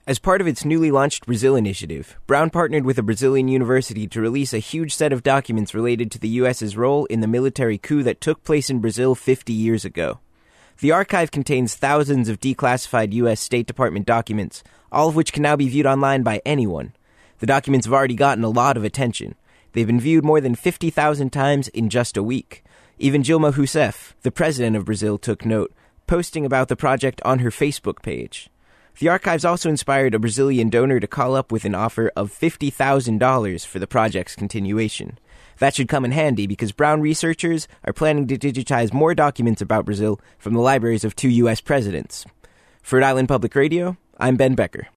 As part of its newly launched Brazil initiative, Brown partnered with a Brazilian university to release a huge set of documents related to the U.S.'s role in the military coup that took place in Brazil 50 years ago. The archive contains thousands of declassified U.S. State Department documents, all of which can now be viewed online by anyone. The documents have already gotten a lot of attention. They've been viewed more than 50,000 times in just a week. Even Dilma Rousseff, the president of Brazil, took note, posting about the project on her Facebook page. The archives also inspired a Brazilian donor to call up with an offer of $50,000 for the project's continuation. That should come in handy because Brown researchers are planning to digitize more documents about Brazil from the libraries of 2 U.S. presidents. For Rhode Island Public Radio, I'm Ben Becker.